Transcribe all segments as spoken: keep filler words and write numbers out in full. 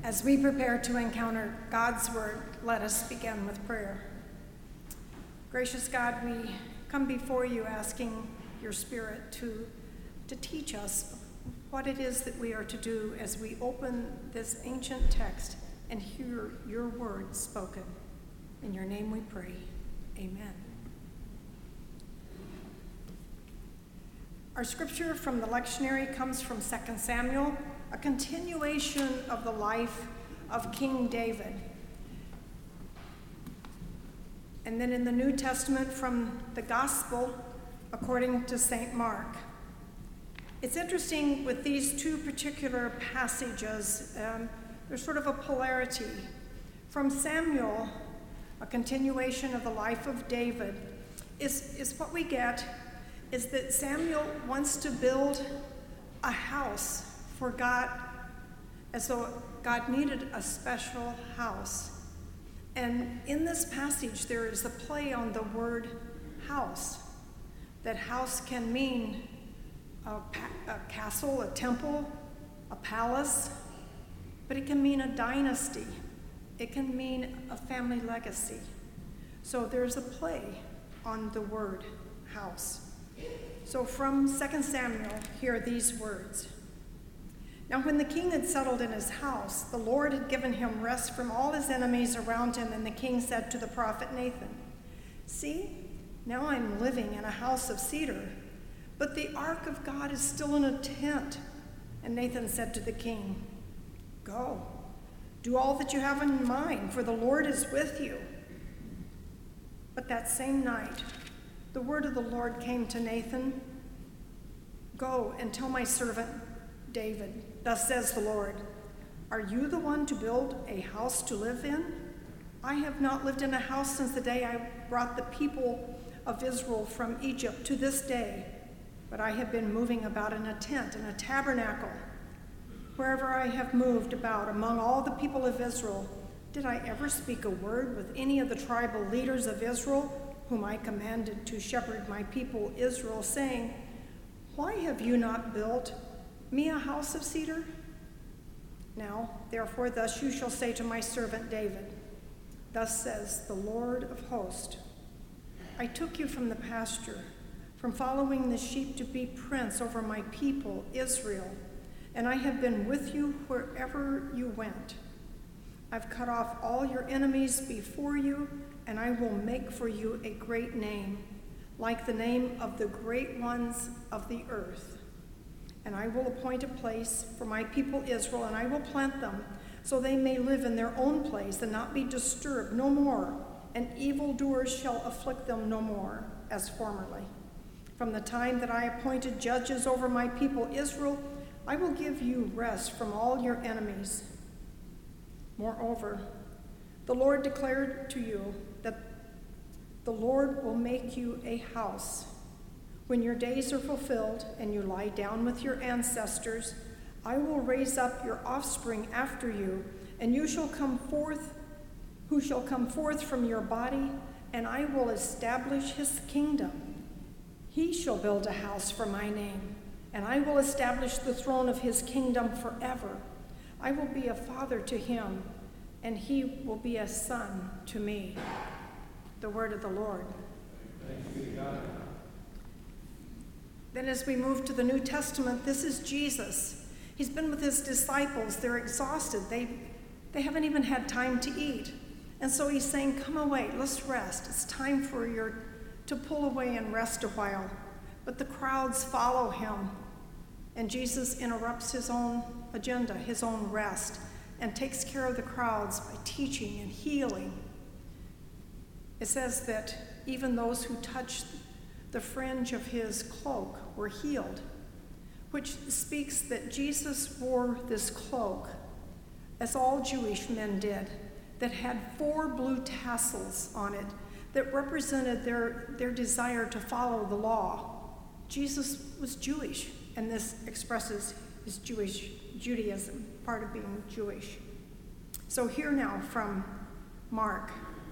As we prepare to encounter God's word, let us begin with prayer. Gracious God, we come before you asking your Spirit to, to teach us what it is that we are to do as we open this ancient text and hear your word spoken. In your name we pray, amen. Our scripture from the lectionary comes from Second Samuel, a continuation of the life of King David. And then in the New Testament from the Gospel according to Saint Mark. It's interesting with these two particular passages, um, there's sort of a polarity. From Samuel, a continuation of the life of David, is, is what we get is that Samuel wants to build a house for God, as though God needed a special house. And in this passage, there is a play on the word house. That house can mean a, pa- a castle, a temple, a palace, but it can mean a dynasty. It can mean a family legacy. So there's a play on the word house. So from Second Samuel, hear these words. Now when the king had settled in his house, the Lord had given him rest from all his enemies around him, and the king said to the prophet Nathan, "See, now I'm living in a house of cedar, but the ark of God is still in a tent." And Nathan said to the king, "Go, do all that you have in mind, for the Lord is with you." But that same night, the word of the Lord came to Nathan, "Go and tell my servant David, thus says the Lord, are you the one to build a house to live in? I have not lived in a house since the day I brought the people of Israel from Egypt to this day, but I have been moving about in a tent, in a tabernacle. Wherever I have moved about among all the people of Israel, did I ever speak a word with any of the tribal leaders of Israel, whom I commanded to shepherd my people Israel, saying, why have you not built me a house of cedar? Now, therefore, thus you shall say to my servant David, thus says the Lord of hosts, I took you from the pasture, from following the sheep to be prince over my people, Israel, and I have been with you wherever you went. I've cut off all your enemies before you, and I will make for you a great name, like the name of the great ones of the earth. And I will appoint a place for my people Israel, and I will plant them, so they may live in their own place and not be disturbed no more, and evildoers shall afflict them no more, as formerly. From the time that I appointed judges over my people Israel, I will give you rest from all your enemies. Moreover, the Lord declared to you that the Lord will make you a house. When your days are fulfilled and you lie down with your ancestors, I will raise up your offspring after you, and you shall come forth, who shall come forth from your body, and I will establish his kingdom. He shall build a house for my name, and I will establish the throne of his kingdom forever. I will be a father to him, and he will be a son to me. The word of the Lord. Thanks be to God. Then as we move to the New Testament, this is Jesus. He's been with his disciples. They're exhausted. They, they haven't even had time to eat. And so he's saying, come away, let's rest. It's time for your to pull away and rest a while. But the crowds follow him. And Jesus interrupts his own agenda, his own rest, and takes care of the crowds by teaching and healing. It says that even those who touched the fringe of his cloak were healed, which speaks that Jesus wore this cloak, as all Jewish men did, that had four blue tassels on it that represented their, their desire to follow the law. Jesus was Jewish, and this expresses his Jewish Judaism, part of being Jewish. So here now from Mark.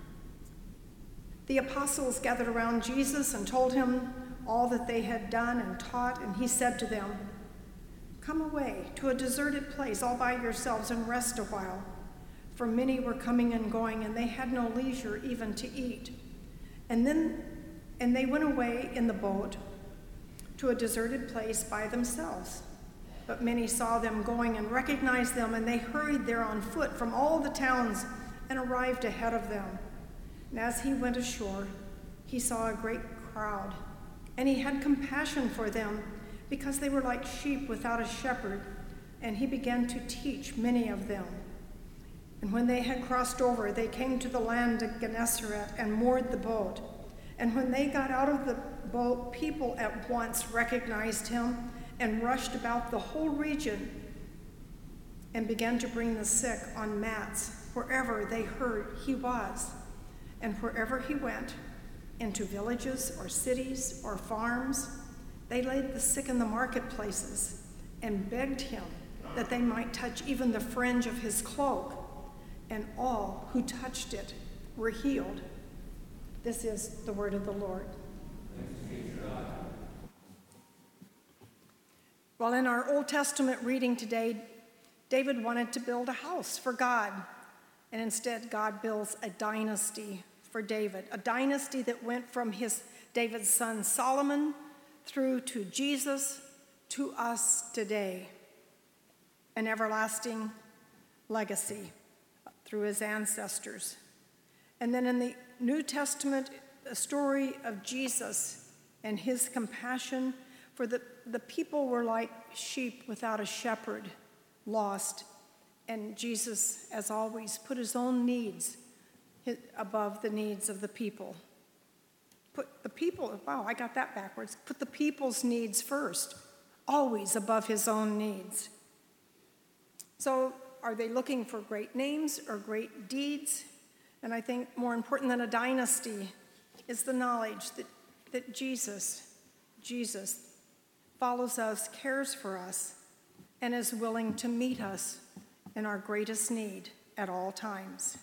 The apostles gathered around Jesus and told him all that they had done and taught, and he said to them, Come away to a deserted place all by yourselves and rest a while. For many were coming and going, and they had no leisure even to eat. And then, and they went away in the boat to a deserted place by themselves. But many saw them going and recognized them, and they hurried there on foot from all the towns and arrived ahead of them. And as he went ashore, he saw a great crowd, and he had compassion for them because they were like sheep without a shepherd, and he began to teach many of them. And when they had crossed over, they came to the land of Gennesaret and moored the boat. And when they got out of the boat, people at once recognized him and rushed about the whole region and began to bring the sick on mats wherever they heard he was. And wherever he went, into villages or cities or farms, they laid the sick in the marketplaces and begged him that they might touch even the fringe of his cloak. And all who touched it were healed. This is the word of the Lord. Thanks be to God. Well, in our Old Testament reading today, David wanted to build a house for God, and instead God builds a dynasty for David, a dynasty that went from his David's son Solomon through to Jesus, to us today, an everlasting legacy through his ancestors. And then in the New Testament, the story of Jesus and his compassion for the, the people were like sheep without a shepherd, lost. And Jesus, as always, put his own needs above the needs of the people. Put the people, wow, I got that backwards. Put the people's needs first, always above his own needs. So are they looking for great names or great deeds? And I think more important than a dynasty is the knowledge that, that Jesus, Jesus follows us, cares for us, and is willing to meet us in our greatest need at all times.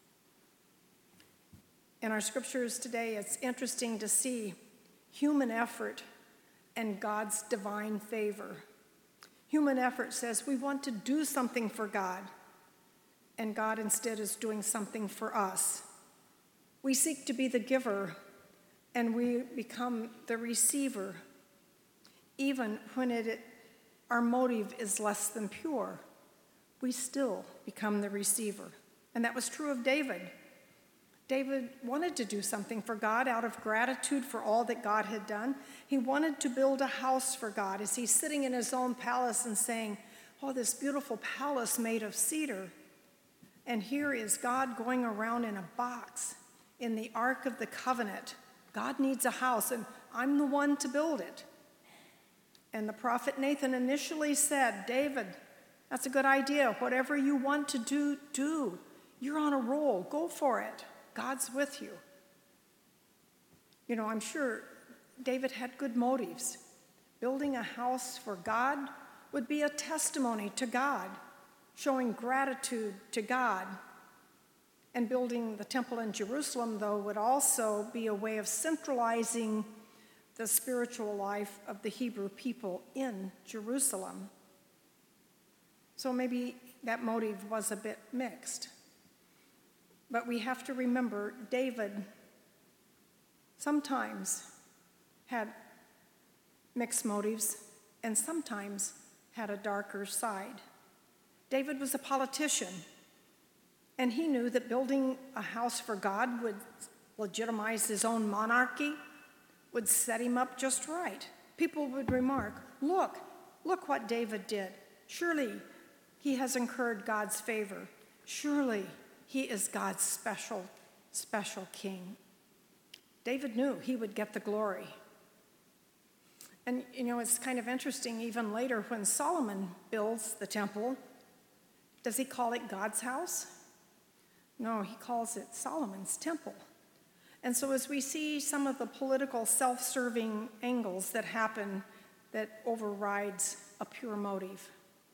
In our scriptures today, it's interesting to see human effort and God's divine favor. Human effort says we want to do something for God, and God instead is doing something for us. We seek to be the giver, and we become the receiver, even when it, our motive is less than pure. We still become the receiver. And that was true of David. David wanted to do something for God out of gratitude for all that God had done. He wanted to build a house for God as he's sitting in his own palace and saying, oh, this beautiful palace made of cedar. And here is God going around in a box in the Ark of the Covenant. God needs a house, and I'm the one to build it. And the prophet Nathan initially said, David, that's a good idea. Whatever you want to do, do. You're on a roll. Go for it. God's with you. You know, I'm sure David had good motives. Building a house for God would be a testimony to God, showing gratitude to God. And building the temple in Jerusalem, though, would also be a way of centralizing the spiritual life of the Hebrew people in Jerusalem. So maybe that motive was a bit mixed. But we have to remember David sometimes had mixed motives and sometimes had a darker side. David was a politician, and he knew that building a house for God would legitimize his own monarchy, would set him up just right. People would remark, look, look what David did. Surely he has incurred God's favor. Surely he is God's special, special king. David knew he would get the glory. And, you know, it's kind of interesting, even later when Solomon builds the temple, does he call it God's house? No, he calls it Solomon's temple. And so as we see some of the political self-serving angles that happen, that overrides a pure motive.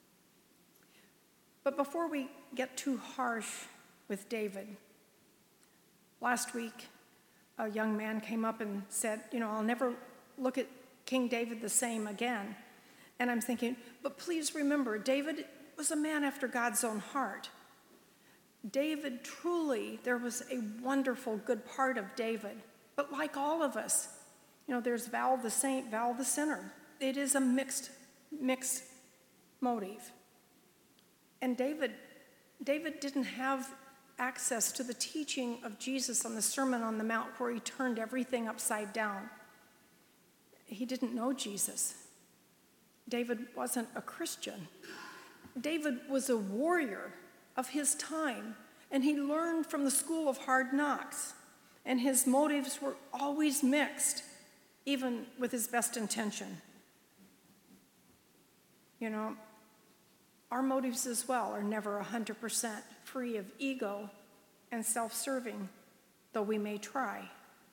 But before we get too harsh with David, last week a young man came up and said, you know, I'll never look at King David the same again. And I'm thinking, but please remember, David was a man after God's own heart. David truly, there was a wonderful good part of David. But like all of us, you know, there's Val the saint, Val the sinner. It is a mixed, mixed motive. And David, David didn't have access to the teaching of Jesus on the Sermon on the Mount where he turned everything upside down. He didn't know Jesus. David wasn't a Christian. David was a warrior of his time, and he learned from the school of hard knocks, and his motives were always mixed, even with his best intention. You know, our motives as well are never one hundred percent free of ego and self-serving, though we may try.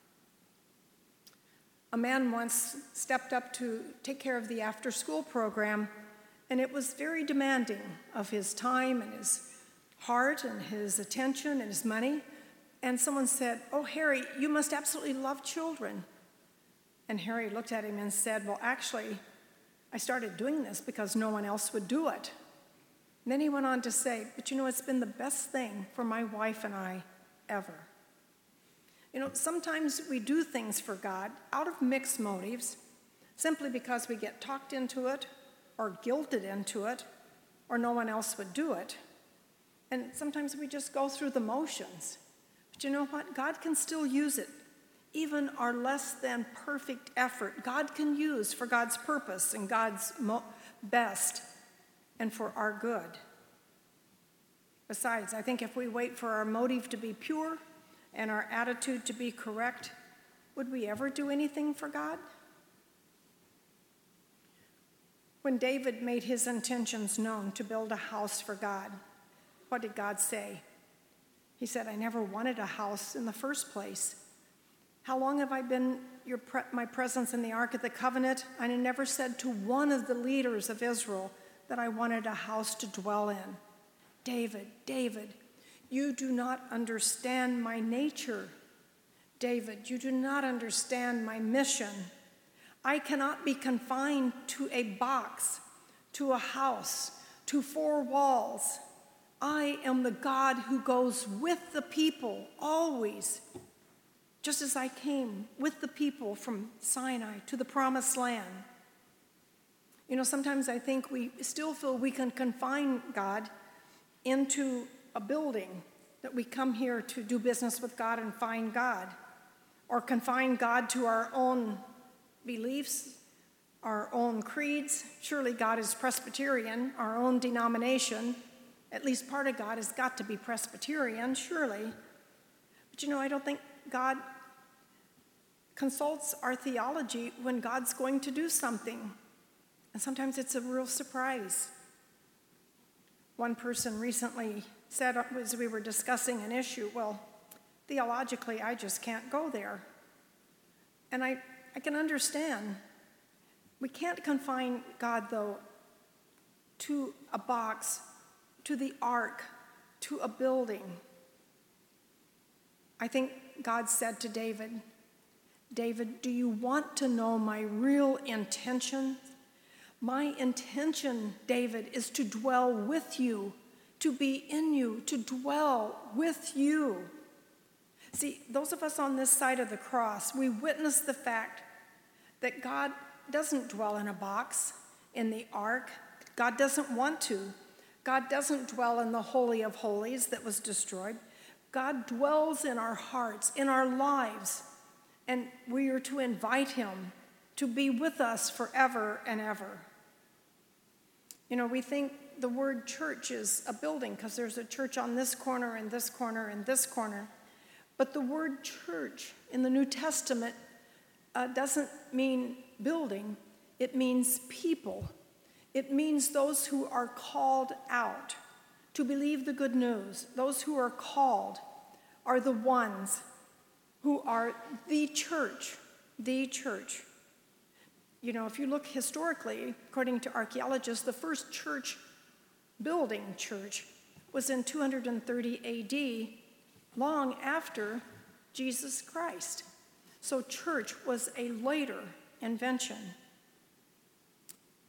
A man once stepped up to take care of the after-school program, and it was very demanding of his time and his heart and his attention and his money. And someone said, "Oh, Harry, you must absolutely love children." And Harry looked at him and said, "Well, actually, I started doing this because no one else would do it." And then he went on to say, "But you know, it's been the best thing for my wife and I ever." You know, sometimes we do things for God out of mixed motives, simply because we get talked into it or guilted into it, or no one else would do it. And sometimes we just go through the motions. But you know what? God can still use it. Even our less than perfect effort, God can use for God's purpose and God's mo- best and for our good. Besides, I think if we wait for our motive to be pure and our attitude to be correct, would we ever do anything for God? When David made his intentions known to build a house for God, what did God say? He said, "I never wanted a house in the first place. How long have I been your pre- my presence in the Ark of the Covenant? I never said to one of the leaders of Israel that I wanted a house to dwell in. David, David, you do not understand my nature. David, you do not understand my mission. I cannot be confined to a box, to a house, to four walls. I am the God who goes with the people always, just as I came with the people from Sinai to the Promised Land." You know, sometimes I think we still feel we can confine God into a building, that we come here to do business with God and find God, or confine God to our own beliefs, our own creeds. Surely God is Presbyterian, our own denomination. At least part of God has got to be Presbyterian, surely. But you know, I don't think God consults our theology when God's going to do something. And sometimes it's a real surprise. One person recently said, as we were discussing an issue, "Well, theologically, I just can't go there." And I, I can understand. We can't confine God, though, to a box, to the ark, to a building. I think God said to David, "David, do you want to know my real intention? My intention, David, is to dwell with you, to be in you, to dwell with you." See, those of us on this side of the cross, we witness the fact that God doesn't dwell in a box, in the ark. God doesn't want to. God doesn't dwell in the Holy of Holies that was destroyed. God dwells in our hearts, in our lives, and we are to invite him to be with us forever and ever. You know, we think the word church is a building because there's a church on this corner and this corner and this corner. But the word church in the New Testament uh, doesn't mean building. It means people. It means those who are called out to believe the good news. Those who are called are the ones who are the church, the church. You know, if you look historically, according to archaeologists, the first church building church was in two hundred thirty A D, long after Jesus Christ. So church was a later invention.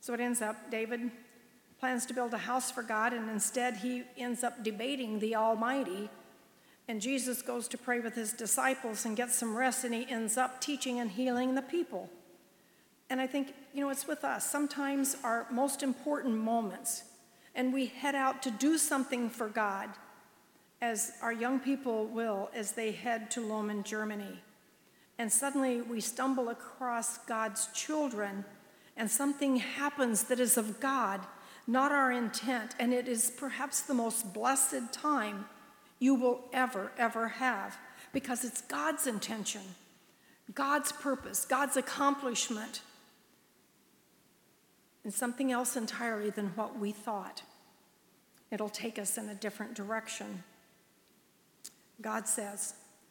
So it ends up, David plans to build a house for God, and instead he ends up debating the Almighty. And Jesus goes to pray with his disciples and gets some rest, and he ends up teaching and healing the people. And I think, you know, it's with us. Sometimes our most important moments, and we head out to do something for God, as our young people will as they head to Lohmen, Germany. And suddenly we stumble across God's children, and something happens that is of God, not our intent, and it is perhaps the most blessed time you will ever, ever have, because it's God's intention, God's purpose, God's accomplishment, and something else entirely than what we thought. It'll take us in a different direction. God says,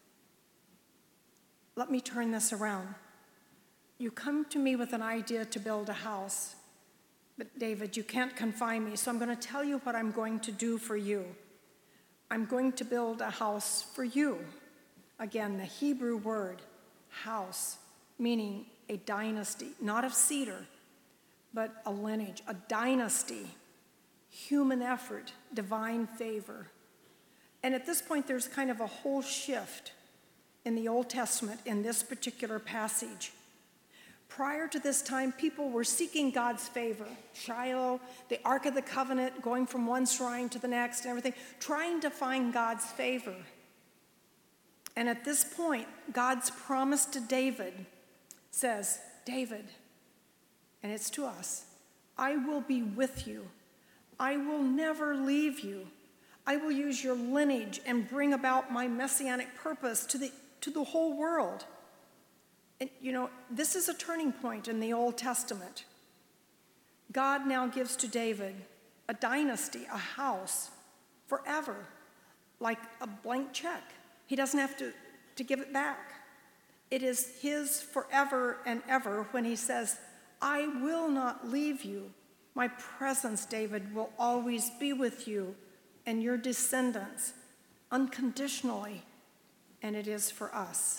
let me turn this around. You come to me with an idea to build a house, but David, you can't confine me, so I'm going to tell you what I'm going to do for you. I'm going to build a house for you. Again, the Hebrew word, house, meaning a dynasty, not of cedar, but a lineage, a dynasty, human effort, divine favor. And at this point, there's kind of a whole shift in the Old Testament in this particular passage. Prior to this time, people were seeking God's favor. Shiloh, the Ark of the Covenant, going from one shrine to the next and everything, trying to find God's favor. And at this point, God's promise to David says, David, and it's to us, I will be with you. I will never leave you. I will use your lineage and bring about my messianic purpose to the, to the whole world. And, you know, this is a turning point in the Old Testament. God now gives to David a dynasty, a house, forever, like a blank check. He doesn't have to, to give it back. It is his forever and ever when he says, I will not leave you. My presence, David, will always be with you and your descendants unconditionally, and it is for us.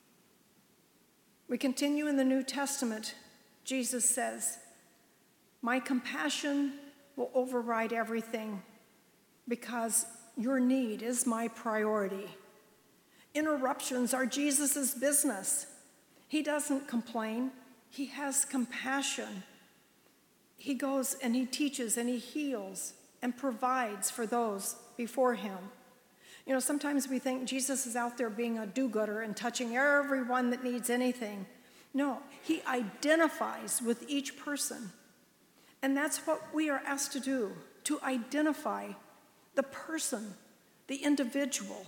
We continue in the New Testament. Jesus says, my compassion will override everything because your need is my priority. Interruptions are Jesus' business. He doesn't complain. He has compassion. He goes and he teaches and he heals and provides for those before him. You know, sometimes we think Jesus is out there being a do-gooder and touching everyone that needs anything. No, he identifies with each person. And that's what we are asked to do, to identify the person, the individual,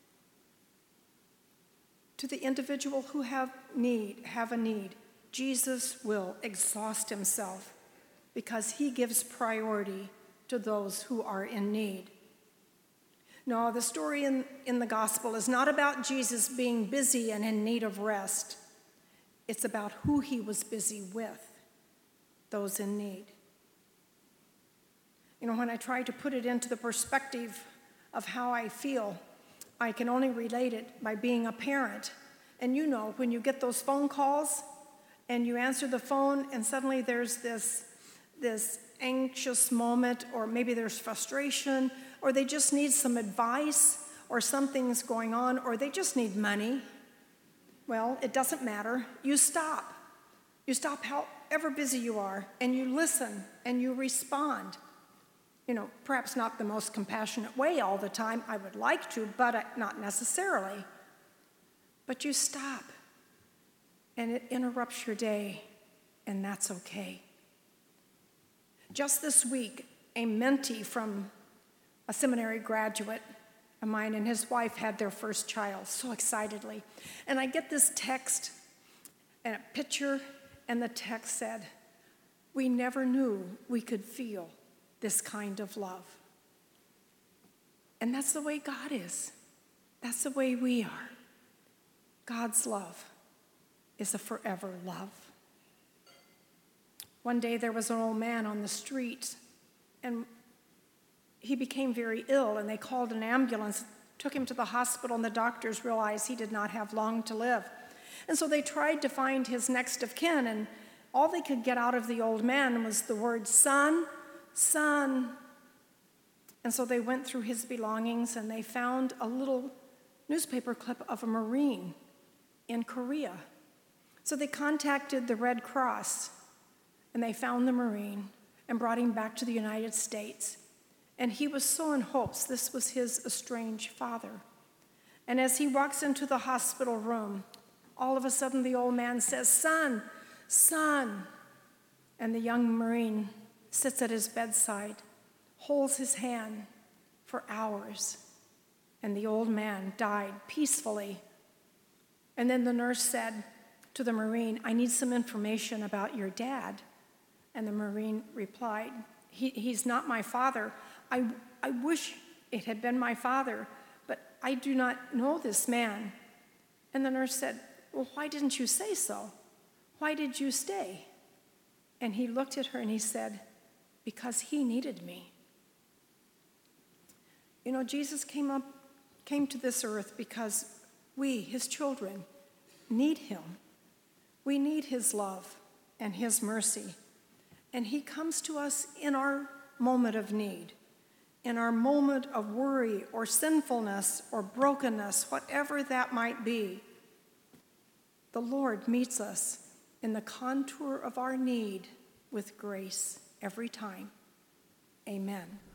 to the individual who have need, have a need. Jesus will exhaust himself because he gives priority to those who are in need. No, the story in, in the gospel is not about Jesus being busy and in need of rest. It's about who he was busy with, those in need. You know, when I try to put it into the perspective of how I feel, I can only relate it by being a parent. And you know, when you get those phone calls and you answer the phone and suddenly there's this, this anxious moment, or maybe there's frustration, or they just need some advice, or something's going on, or they just need money. Well, it doesn't matter. You stop. You stop however busy you are, and you listen, and you respond. You know, perhaps not the most compassionate way all the time. I would like to, but not necessarily. But you stop, and it interrupts your day, and that's okay. Just this week, a mentee from a seminary graduate of mine and his wife had their first child, so excitedly. And I get this text and a picture, and the text said, we never knew we could feel this kind of love. And that's the way God is. That's the way we are. God's love is a forever love. One day there was an old man on the street, and he became very ill, and they called an ambulance, took him to the hospital, and the doctors realized he did not have long to live. And so they tried to find his next of kin, and all they could get out of the old man was the word son, son. And so they went through his belongings and they found a little newspaper clip of a Marine in Korea. So they contacted the Red Cross and they found the Marine and brought him back to the United States. And he was so in hopes this was his estranged father. And as he walks into the hospital room, all of a sudden the old man says, son, son. And the young Marine sits at his bedside, holds his hand for hours, and the old man died peacefully. And then the nurse said to the Marine, I need some information about your dad. And the Marine replied, he, he's not my father. I, I wish it had been my father, but I do not know this man. And the nurse said, well, why didn't you say so? Why did you stay? And he looked at her and he said, because he needed me. You know, Jesus came up, came to this earth because we, his children, need him. We need his love and his mercy. And he comes to us in our moment of need, in our moment of worry or sinfulness or brokenness, whatever that might be. The Lord meets us in the contour of our need with grace every time. Amen.